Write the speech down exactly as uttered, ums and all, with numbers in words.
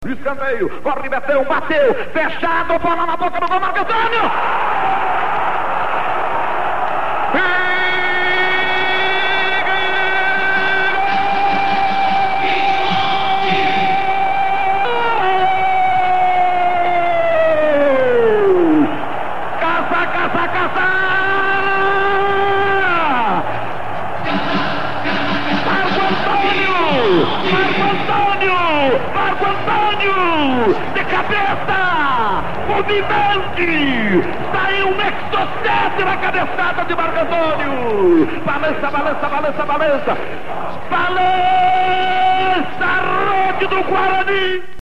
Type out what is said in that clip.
Escanteio, corre Betão, bateu, fechado, bola na boca do gol, Marco Antônio! Caça, caça, caça! Marco Antônio! Marco Antônio! Marco Antônio! De cabeça! Movimente! Saiu um exocete na cabeçada de Marco Antônio! Balança, balança, balança, balança! Balança! Rede do Guarani!